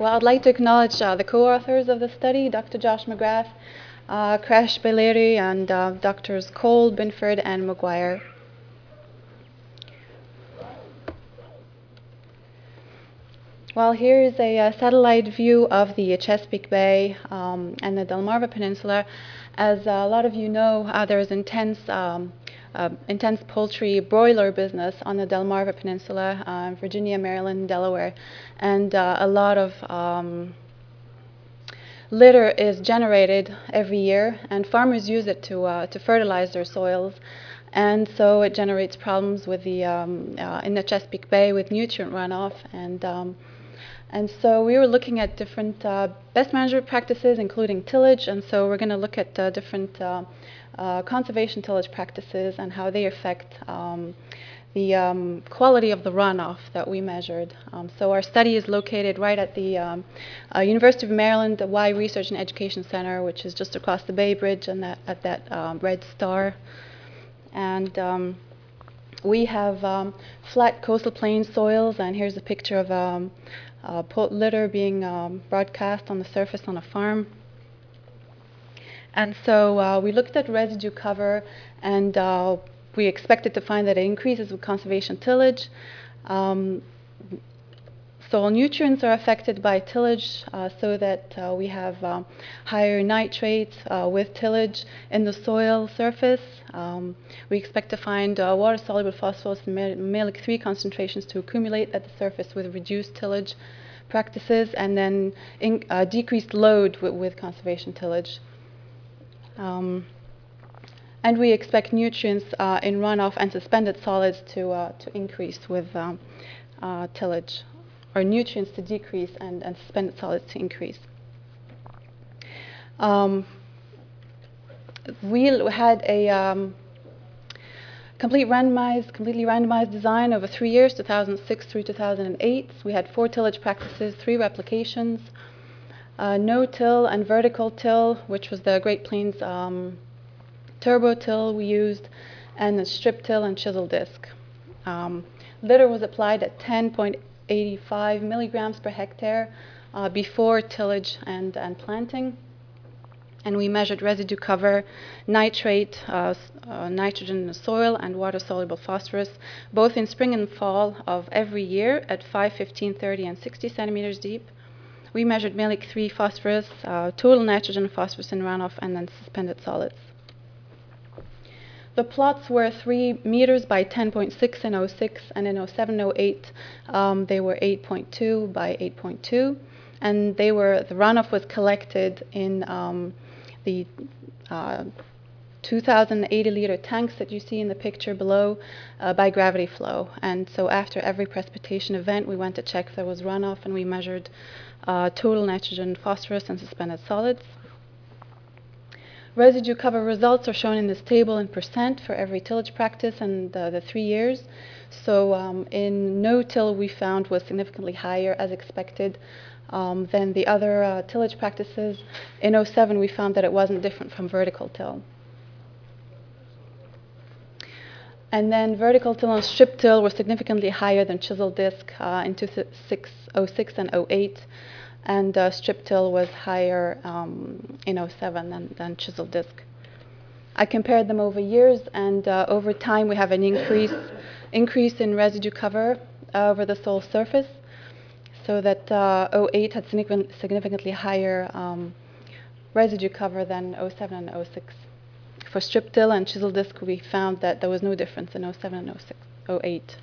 Well, I'd like to acknowledge the co-authors of the study, Dr. Josh McGrath, Crash Beleri, and Drs. Cole, Binford, and McGuire. Well, here is a satellite view of the Chesapeake Bay and the Delmarva Peninsula. As a lot of you know, there is intense poultry broiler business on the Delmarva Peninsula, Virginia, Maryland, Delaware, and a lot of litter is generated every year, and farmers use it to fertilize their soils, and so it generates problems with the in the Chesapeake Bay with nutrient runoff, and so we were looking at different best management practices, including tillage, and so we're going to look at different conservation tillage practices and how they affect the quality of the runoff that we measured. So our study is located right at the University of Maryland, the Y Research and Education Center, which is just across the Bay Bridge and at that red star. And we have flat coastal plain soils, and here's a picture of litter being broadcast on the surface on a farm. And so we looked at residue cover, and we expected to find that it increases with conservation tillage. Soil nutrients are affected by tillage, so that we have higher nitrates with tillage in the soil surface. We expect to find water-soluble phosphorus and malic-3 concentrations to accumulate at the surface with reduced tillage practices, and then decreased load with conservation tillage. And we expect nutrients in runoff and suspended solids to increase with tillage, or nutrients to decrease and suspended solids to increase. We had a completely randomized design over 3 years, 2006 through 2008. We had 4 tillage practices, 3 replications, no-till and vertical till, which was the Great Plains turbo till we used, and the strip till and chisel disc. Litter was applied at 10.85 milligrams per hectare before tillage and planting. And we measured residue cover, nitrate, nitrogen in the soil, and water-soluble phosphorus, both in spring and fall of every year at 5, 15, 30, and 60 centimeters deep. We measured malic-3 phosphorus, total nitrogen, phosphorus in runoff, and then suspended solids. The plots were 3 meters by 10.6 in 06, and in 07, 08, they were 8.2 by 8.2, and the runoff was collected in the 2,080-liter tanks that you see in the picture below by gravity flow. And so after every precipitation event, we went to check if there was runoff, and we measured total nitrogen, phosphorus, and suspended solids. Residue cover results are shown in this table in percent for every tillage practice and the 3 years. So in no-till, we found was significantly higher, as expected, than the other tillage practices. In 07, we found that it wasn't different from vertical till. And then vertical till and strip till were significantly higher than chisel disc in 06 and 08. And strip till was higher in 07 than chisel disc. I compared them over years, and over time we have an increase in residue cover over the soil surface, so that 08 had significantly higher residue cover than 07 and 06. For strip till and chisel disc, we found that there was no difference in 07 and 08.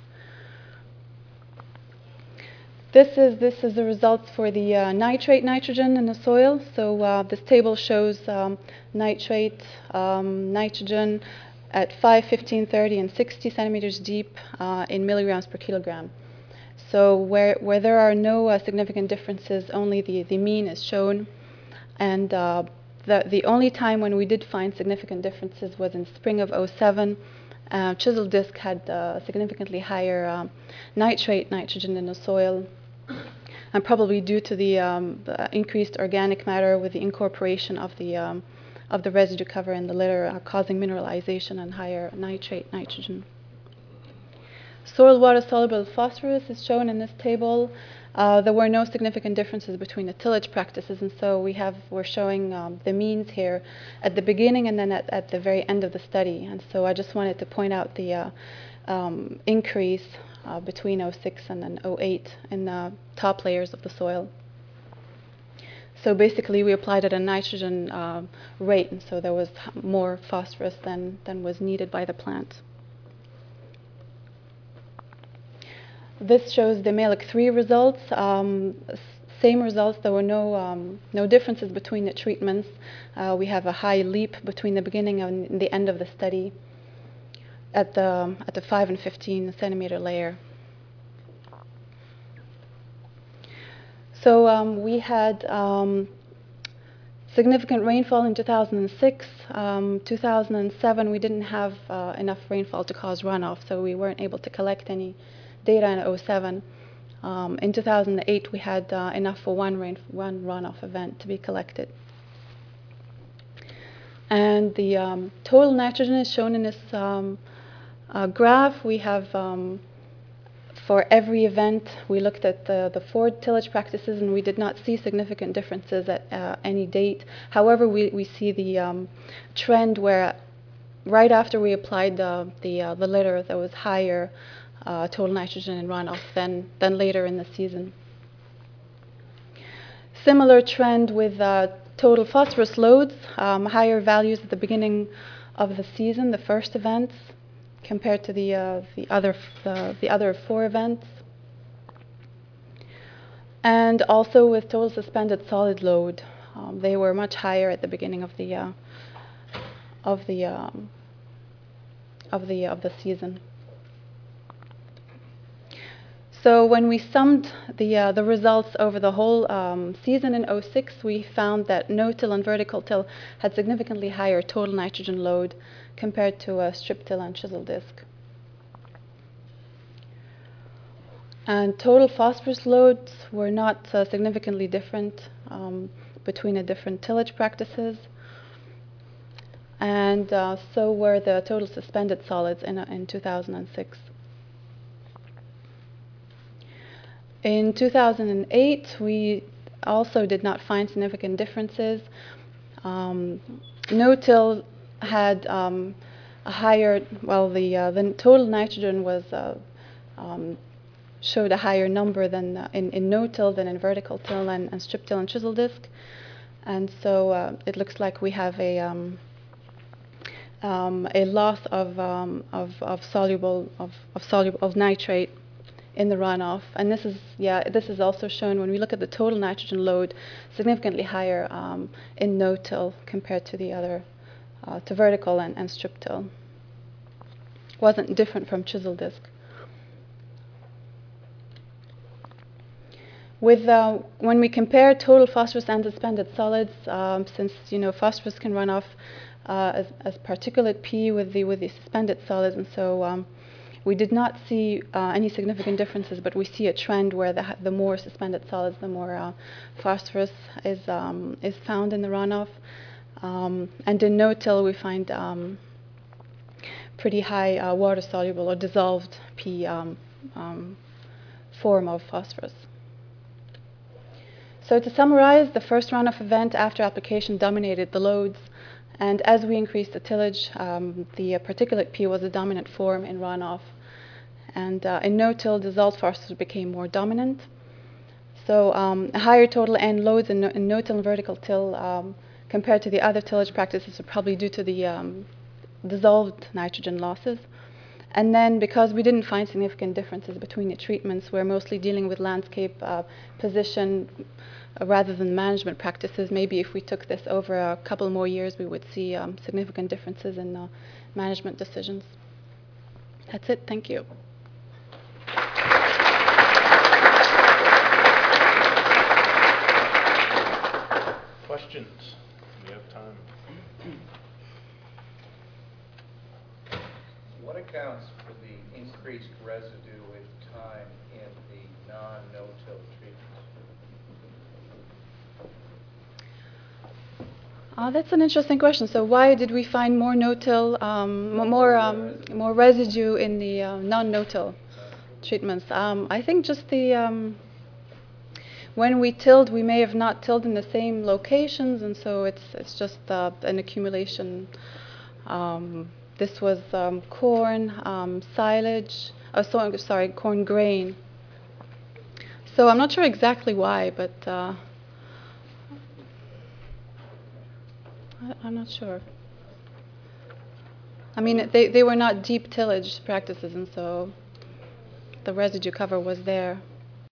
This is the results for the nitrate nitrogen in the soil. So this table shows nitrate nitrogen at 5, 15, 30, and 60 centimeters deep in milligrams per kilogram. So where there are no significant differences, only the mean is shown. And the only time when we did find significant differences was in spring of 07. Chisel disc had significantly higher nitrate nitrogen in the soil, and probably due to the increased organic matter with the incorporation of the residue cover in the litter, causing mineralization and higher nitrate nitrogen. Soil water-soluble phosphorus is shown in this table. there were no significant differences between the tillage practices, and so we're showing the means here at the beginning and then at the very end of the study. And so I just wanted to point out the increase between 06 and then 08 in the top layers of the soil. So basically, we applied at a nitrogen rate, and so there was more phosphorus than was needed by the plant. This shows the Mehlich 3 results. Same results. There were no differences between the treatments. We have a high leap between the beginning and the end of the study at the 5 and 15 centimeter layer. So we had significant rainfall in 2006. 2007, we didn't have enough rainfall to cause runoff, so we weren't able to collect any data in 07. In 2008, we had enough for one runoff event to be collected. And the total nitrogen is shown in this graph. We have for every event, we looked at the 4 tillage practices, and we did not see significant differences at any date. However, we see the trend where right after we applied the litter, there was higher total nitrogen in runoff than later in the season. Similar trend with total phosphorus loads, higher values at the beginning of the season, the first events, compared to the other 4 events, and also with total suspended solid load, they were much higher at the beginning of the season. So when we summed the results over the whole season in 06, we found that no-till and vertical till had significantly higher total nitrogen load compared to strip till and chisel disc. And total phosphorus loads were not significantly different between the different tillage practices. And so were the total suspended solids in 2006. In 2008, we also did not find significant differences. No-till had a higher, well, the total nitrogen was showed a higher number than in no-till than in vertical till and strip till and chisel disc, and so it looks like we have a loss of soluble nitrate in the runoff, and this is also shown when we look at the total nitrogen load, significantly higher in no-till compared to the other to vertical and strip till. Wasn't different from chisel disc. With when we compare total phosphorus and suspended solids, since phosphorus can run off as particulate P with the suspended solids, and so we did not see any significant differences, but we see a trend where the more suspended solids, the more phosphorus is found in the runoff. And in no-till, we find pretty high water-soluble or dissolved P form of phosphorus. So to summarize, the first runoff event after application dominated the loads, and as we increased the tillage, the particulate P was a dominant form in runoff. And in no-till, dissolved phosphorus became more dominant. So higher total N loads in no-till and vertical till compared to the other tillage practices are probably due to the dissolved nitrogen losses. And then because we didn't find significant differences between the treatments, we're mostly dealing with landscape position rather than management practices. Maybe if we took this over a couple more years, we would see significant differences in management decisions. That's it. Thank you. Questions? We have time. What accounts for the increased residue with time in the non-no-till treatments? That's an interesting question. So why did we find more no-till, more residue in the non-no-till treatments? I think just the when we tilled, we may have not tilled in the same locations, and so it's just an accumulation. This was corn, silage. Oh, sorry, corn grain. So I'm not sure exactly why, but I'm not sure. I mean, they were not deep tillage practices, and so the residue cover was there.